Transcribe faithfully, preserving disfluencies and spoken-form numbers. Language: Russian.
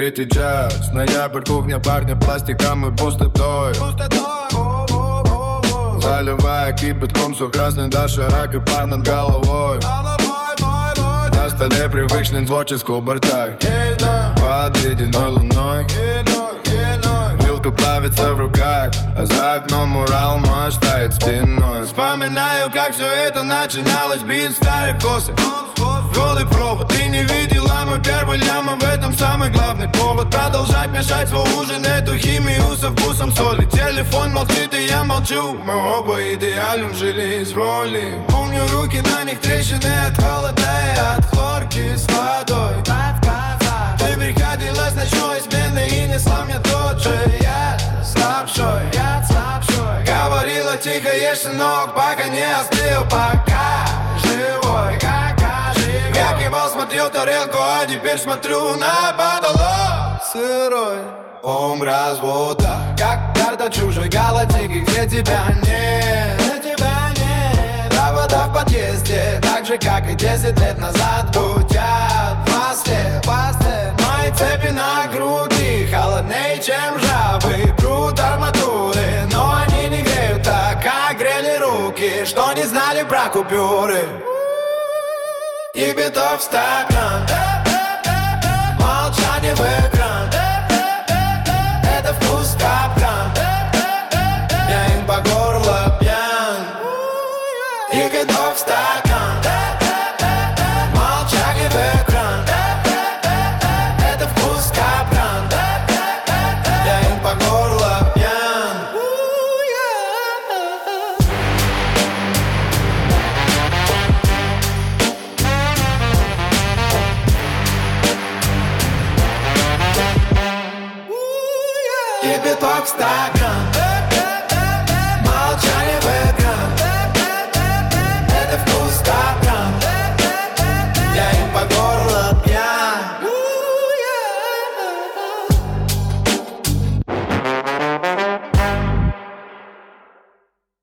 третий час, ноябрь, кухня, парня, пластиком и пустотой. Заливая кипятком все красный, Даша, рак и пар над головой. На столе привычный творческий бардак. Под ледяной луной вилка плавится в руках, а за окном Урал мой стоит спиной. Вспоминаю, как все это начиналось, бит старый косы, голый провод. Ты не видела мой первый лям, а в этом самый главный повод. Продолжать мешать свой ужин, эту химию со вкусом соли. Телефон молчит, и я молчу. Мы оба идеально вжились в роли. Помню руки, на них трещины от холода и от хлорки с водой. Ты приходила с ночной смены и несла мне тот же яд слабшой, яд слабшой. Говорила тихо, ешь, сынок, пока не остыл, пока живой, пока живой. Я кивал, смотрел тарелку, а теперь смотрю на потолок сырой. Ум развода, как карта чужой галактики, где тебя нет, где тебя нет. Провода в подъезде, так же, как и десять лет назад, гудят в масле, в масле. Мои цепи на груди холоднее, чем ржавый пруд арматуры. Но они не греют так, как грели руки, что не знали про купюры. И битов стакан, молчание в экран. Это вкус капкан, я им по горло пьян. И битов стакан, молчание в экран. Это вкус капкан, я им по горло пьян. Кипяток в стакан.